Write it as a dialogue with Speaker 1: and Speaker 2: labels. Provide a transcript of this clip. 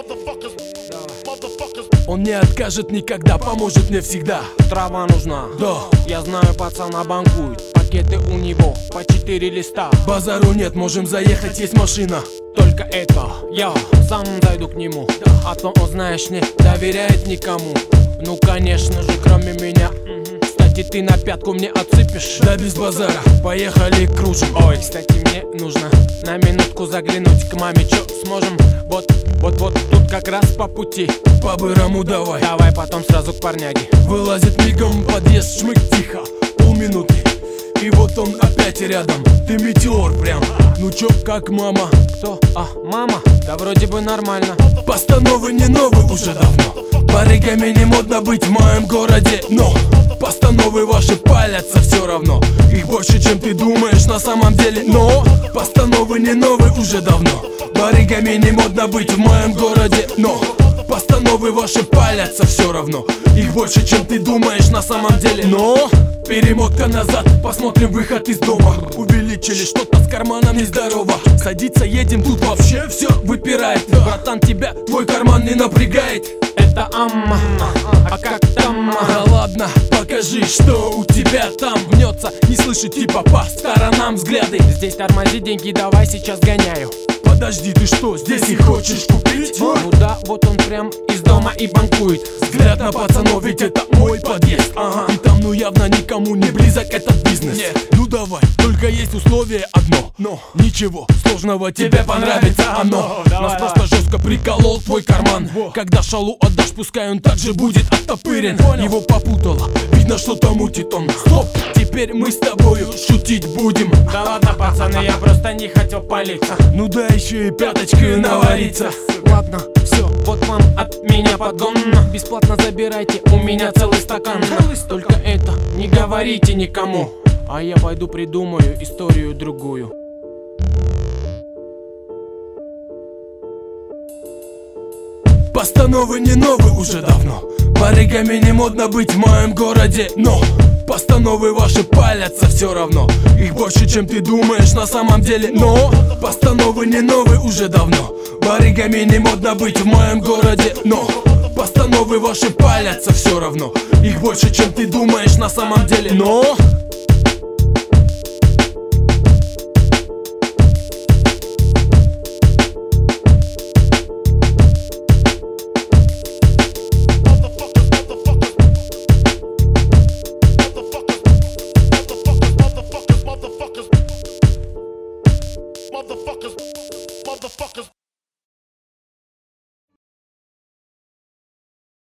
Speaker 1: Он не откажет никогда, поможет мне всегда.
Speaker 2: Трава нужна,
Speaker 1: Да,
Speaker 2: я знаю, пацана банкует. Пакеты у него по 4 листа.
Speaker 1: базару нет, можем заехать, есть машина.
Speaker 2: Только это я сам зайду к нему, а то он, знаешь, не доверяет никому. Ну конечно же, кроме меня. Кстати, ты на пятку мне отсыпешь?
Speaker 1: Да без базара, поехали кружим.
Speaker 2: Ой, кстати, мне нужно на минутку заглянуть к маме. Чё, сможем? Вот тут как раз по пути.
Speaker 1: По-бырому давай.
Speaker 2: Давай потом сразу к парняге.
Speaker 1: Вылазит мигом, подъезд, шмык, тихо, полминуты. И вот он опять рядом, ты метеор прям. Ну чё, как мама?
Speaker 2: Кто? А, мама? Да вроде бы нормально.
Speaker 1: Постановы не новые уже давно. Барыгами не модно быть в моем городе, но постановы ваши палятся все равно. Их больше, чем ты думаешь на самом деле. Но постановы не новые уже давно. Барыгами не модно быть в моем городе, но постановы ваши палятся все равно. Их больше, чем ты думаешь на самом деле. Но перемотка назад, посмотрим выход из дома. Увеличили что-то с карманом нездорово. Садиться едем, тут вообще все выпирает. Братан, тебя твой карман не напрягает?
Speaker 2: Это амма, а как там?
Speaker 1: Да ладно, покажи, что у тебя там. Мнется, не слышит типа по сторонам взгляды.
Speaker 2: Здесь тормози, деньги давай, сейчас гоняю.
Speaker 1: Подожди, ты что, здесь не хочешь купить?
Speaker 2: Ну да, вот он прям из дома и банкует.
Speaker 1: Взгляд на пацанов, ведь это мой подъезд. Ага. И там ну явно никому не близок этот бизнес. Нет, ну давай, только есть условие одно. Но ничего сложного, тебе понравится оно. Нас просто жестко приколол твой карман. Когда шалу отдашь, пускай он также будет оттопырен. Его попутало, видно, что-то мутит он. Стоп, теперь мы с тобою шутить будем.
Speaker 2: Да ладно, пацаны, я просто не хотел палиться.
Speaker 1: Ну да, еще и пяточкой навариться.
Speaker 2: Ладно, все, вот вам от меня подгон. Бесплатно забирайте, у меня целый стакан. Только это не говорите никому, а я пойду придумаю историю другую.
Speaker 1: Постановы не новые уже давно. Барыгами не модно быть в моем городе, но постановы ваши палятся все равно. Их больше, чем ты думаешь на самом деле. Но постановы не новые уже давно. Барыгами не модно быть в моем городе, но постановы ваши палятся все равно. Их больше, чем ты думаешь на самом деле. Но
Speaker 3: motherfuckers.